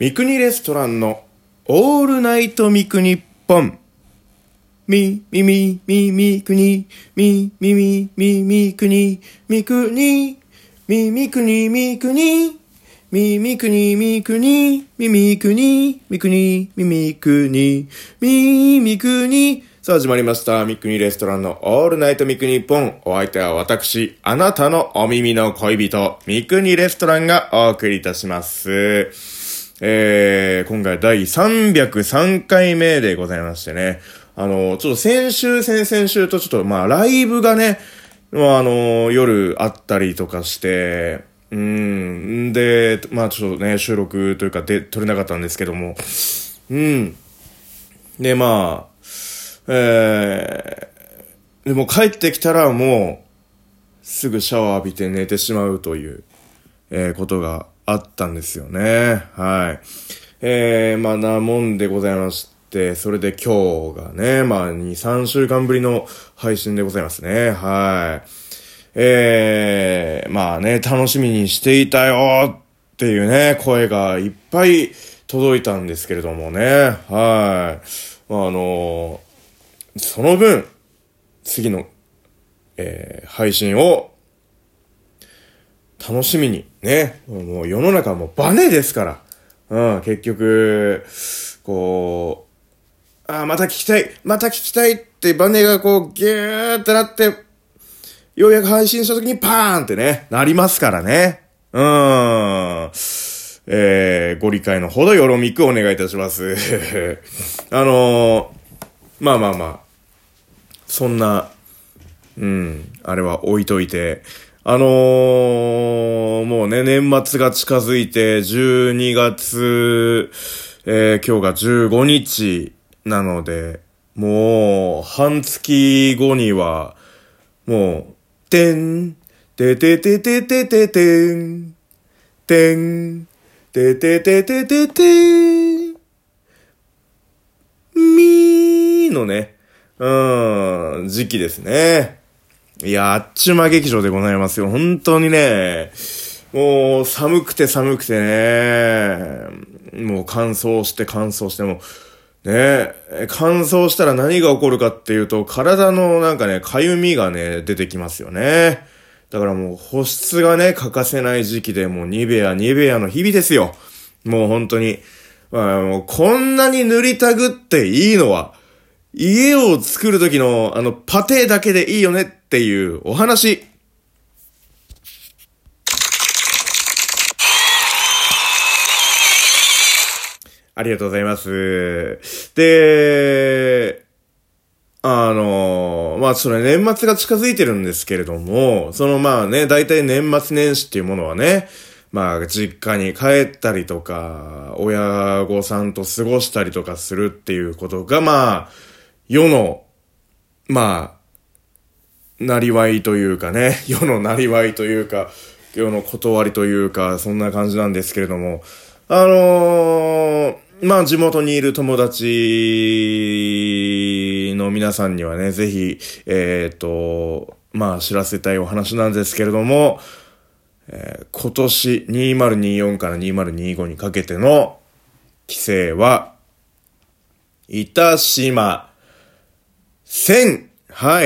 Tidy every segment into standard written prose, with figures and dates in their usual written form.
三国レストランのオールナイト三国ポン。み国、み国、み国、み国、み国、み国、み国、み国、み国、み国、み国。さあ始まりました。三国レストランのオールナイト三国ポン。お相手は私、あなたのお耳の恋人、三国レストランがお送りいたします。今回第303回目でございましてね。ちょっと先々週とちょっとライブがね、夜あったりとかして、で、ちょっとね、収録というかで撮れなかったんですけども、で、でも帰ってきたらもう、すぐシャワー浴びて寝てしまうという、ことがあったんですよね。はい。なもんでございまして、それで今日がね、2、3週間ぶりの配信でございますね。はい。楽しみにしていたよっていうね、声がいっぱい届いたんですけれどもね。はい。その分、次の、配信を楽しみにね、もう世の中はもうバネですから、結局、こう、また聞きたいってバネがこうギューってなって、ようやく配信した時にパーンってね、なりますからね。ご理解のほどよろみくお願いいたします。そんな、あれは置いといて、もうね、年末が近づいて、12月、今日が15日なので、もう、半月後には、もう、てん、てててててててん、てん、ててててててん、みーのね、時期ですね。いや、あっちゅま劇場でございますよ。本当にね、もう寒くてね、もう乾燥しても、ね、乾燥したら何が起こるかっていうと、体の痒みがね、出てきますよね。だからもう保湿がね、欠かせない時期で、もうニベアの日々ですよ。もう本当に。もうこんなに塗りたぐっていいのは、家を作る時のパテだけでいいよねっていうお話。ありがとうございます。で、それ年末が近づいてるんですけれども、大体年末年始っていうものはね、実家に帰ったりとか、親御さんと過ごしたりとかするっていうことが、世の、なりわいというかね、世のなりわいというか、世の断りというか、そんな感じなんですけれども、地元にいる友達の皆さんにはね、ぜひ、知らせたいお話なんですけれども、今年2024から2025にかけての帰省は、いたしません。はい。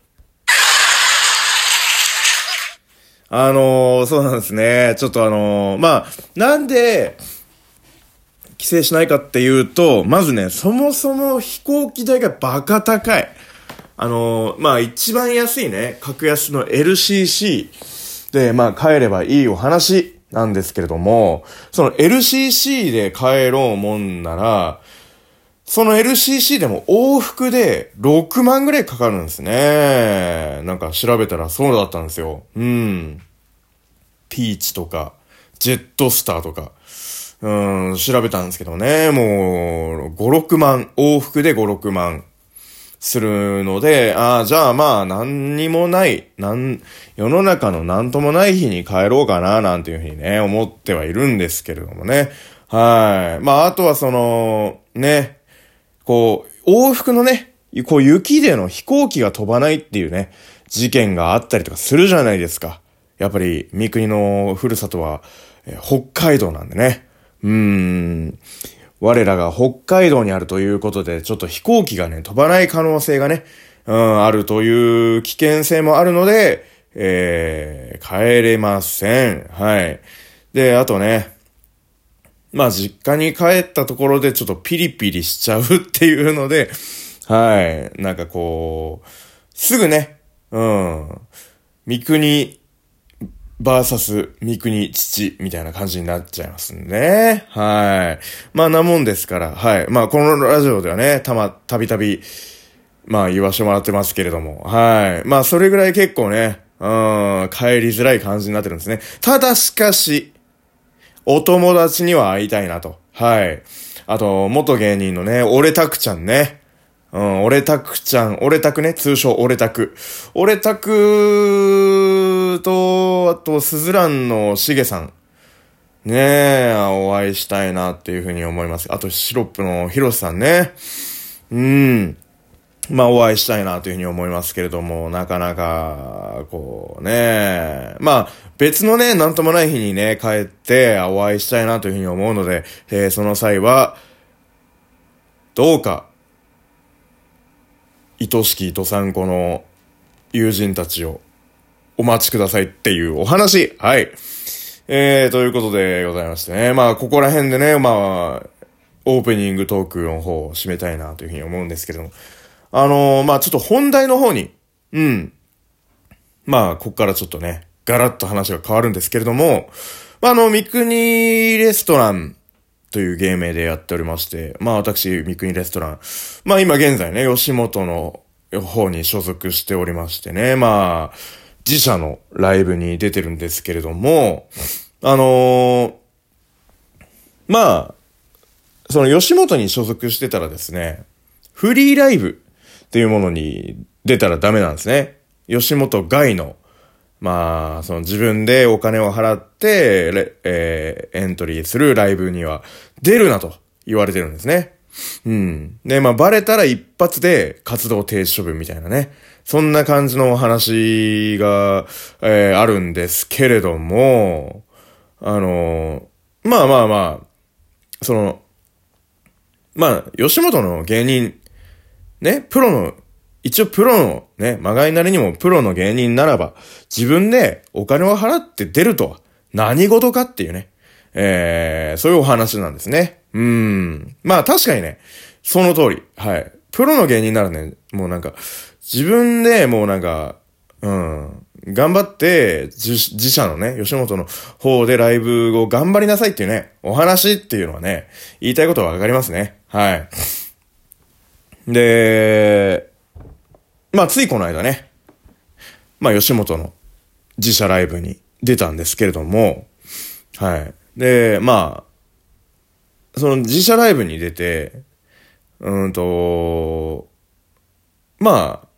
そうなんですね。ちょっとなんで、帰省しないかっていうと、まずね、そもそも飛行機代がバカ高い。一番安いね、格安の LCC で、帰ればいいお話なんですけれども、その LCC で帰ろうもんなら、その LCC でも往復で6万ぐらいかかるんですね。調べたらそうだったんですよ。ピーチとか、ジェットスターとか、調べたんですけどね、もう、5、6万、往復で5、6万するので、じゃあ何にもない、世の中の何ともない日に帰ろうかな、なんていうふうにね、思ってはいるんですけれどもね。はい。あとは往復のね、雪での飛行機が飛ばないっていうね、事件があったりとかするじゃないですか。やっぱり、三国のふるさとは、北海道なんでね。 我らが北海道にあるということで、ちょっと飛行機がね、飛ばない可能性がね、あるという危険性もあるので、帰れません。はい。で、あとね、まあ実家に帰ったところでちょっとピリピリしちゃうっていうので、はい。なんかこう、すぐね、三国バーサス三国父みたいな感じになっちゃいますね。はい。まあなもんですから、はい。まあこのラジオではね、たびたび、まあ言わしてもらってますけれども、はい。まあそれぐらい結構ね、帰りづらい感じになってるんですね。ただしかし、お友達には会いたいなと。はい。あと、元芸人のね、俺たくちゃんね。俺たくちゃん、俺たくね、通称俺たく。俺たくと、あと、スズランのしげさん。ねえ、お会いしたいなっていうふうに思います。あと、シロップのヒロシさんね。まあ、お会いしたいなというふうに思いますけれども、なかなか、こうね、まあ、別のね、なんともない日にね、帰って、お会いしたいなというふうに思うので、その際は、どうか、愛しきどさんこの友人たちをお待ちくださいっていうお話。はい。ということでございましてね。まあ、ここら辺でね、まあ、オープニングトークの方を締めたいなというふうに思うんですけれども。まあちょっと本題の方に、まあここからちょっとね、ガラッと話が変わるんですけれども、まあ三国レストランという芸名でやっておりまして、まあ私、三国レストラン、まあ今現在ね、吉本の方に所属しておりましてね、まあ、自社のライブに出てるんですけれども、まあ、その吉本に所属してたらですね、フリーライブっていうものに出たらダメなんですね。吉本外の、まあ、その自分でお金を払って、エントリーするライブには出るなと言われてるんですね。で、まあ、バレたら一発で活動停止処分みたいなね。そんな感じのお話が、あるんですけれども、まあまあまあ、まあ、吉本の芸人、ね、一応プロのね、まがいなりにもプロの芸人ならば、自分でお金を払って出るとは何事かっていうね、そういうお話なんですね。まあ確かにね、その通り。はい。プロの芸人ならね、もうなんか、自分でもうなんか、頑張って、自社のね、吉本の方でライブを頑張りなさいっていうね、お話っていうのはね、言いたいことはわかりますね。はい。で、まあついこの間ね、まあ吉本の自社ライブに出たんですけれども、はい。で、まあ、その自社ライブに出て、まあ、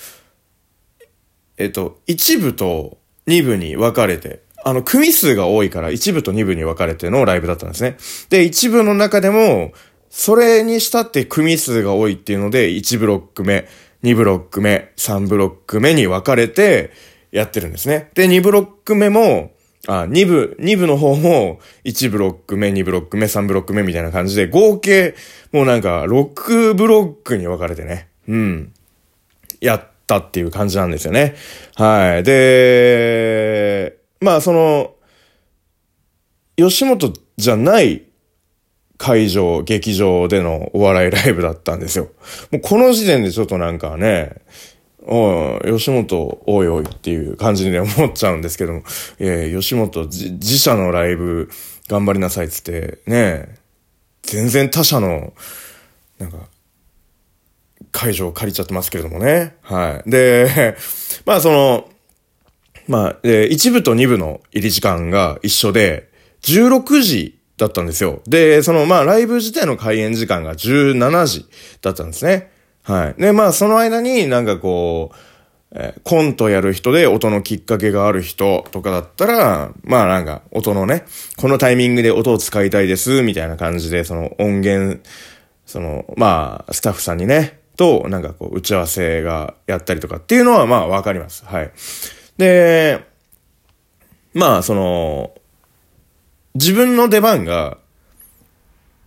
一部と二部に分かれて、組数が多いから一部と二部に分かれてのライブだったんですね。で、一部の中でも、それにしたって組数が多いっていうので、1ブロック目、2ブロック目、3ブロック目に分かれてやってるんですね。で、2ブロック目も、2部の方も、1ブロック目、2ブロック目、3ブロック目みたいな感じで、合計、もうなんか、6ブロックに分かれてね、やったっていう感じなんですよね。はい。で、まあ、吉本じゃない劇場でのお笑いライブだったんですよ。もうこの時点でちょっとなんかね、吉本おいおいっていう感じで思っちゃうんですけども、吉本自社のライブ頑張りなさいっつって、ね、全然他社の、なんか、会場を借りちゃってますけれどもね。はい。で、まあ一部と二部の入り時間が一緒で、16時だったんですよ。で、ライブ自体の開演時間が17時だったんですね。はい。で、まあ、その間になんかこう、コントやる人で音のきっかけがある人とかだったら、まあなんか音のね、このタイミングで音を使いたいです、みたいな感じで、音源、まあ、スタッフさんにね、と、なんかこう、打ち合わせがやったりとかっていうのはまあわかります。はい。で、まあ自分の出番が、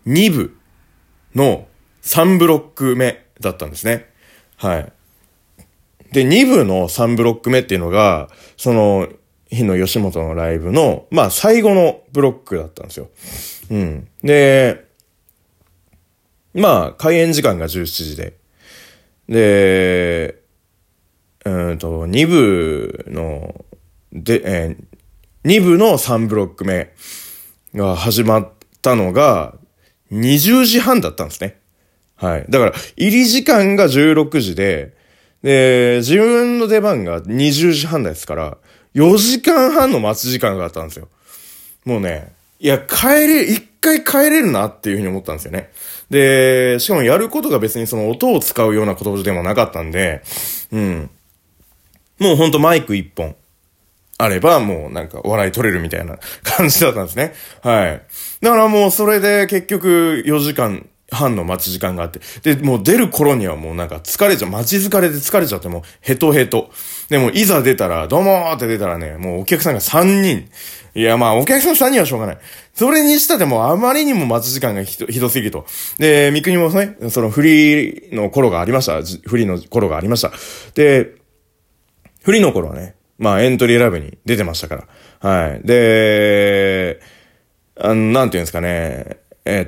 2部の3ブロック目だったんですね。はい。で、2部の3ブロック目っていうのが、その日の吉本のライブの、まあ最後のブロックだったんですよ。うん。で、まあ開演時間が17時で、で、2部の、2部の3ブロック目が始まったのが20時半だったんですね。はい。だから、入り時間が16時で、自分の出番が20時半ですから、4時間半の待ち時間があったんですよ。もうね、いや、一回帰れるなっていうふうに思ったんですよね。で、しかもやることが別にその音を使うようなことでもなかったんで、うん。もうほんとマイク一本あればもうなんか笑い取れるみたいな感じだったんですね。はい。だからもうそれで結局4時間半の待ち時間があって、で、もう出る頃にはもうなんか待ち疲れで疲れちゃってもうヘトヘト。でもいざ出たら、どうもーって出たらね、もうお客さんが3人。いやまあお客さん3人はしょうがない。それにしたってもうあまりにも待ち時間がひどすぎると。で、三国もね、そのフリーの頃がありました。フリーの頃がありました。で、フリーの頃はね、まあエントリーライブに出てましたから。はい。で、なんていうんですかね。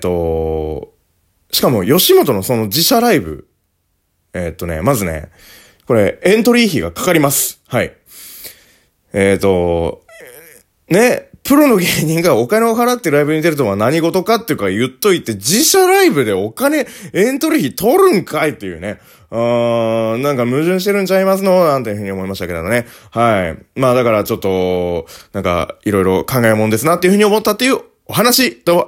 しかも吉本のその自社ライブ。まずね、これエントリー費がかかります。はい。ね、プロの芸人がお金を払ってライブに出るとは何事かっていうか言っといて、自社ライブでエントリー費取るんかいっていうね。なんか矛盾してるんちゃいますのなんていうふうに思いましたけどね。はい。まあだからちょっと、なんかいろいろ考えもんですなっていうふうに思ったっていうお話と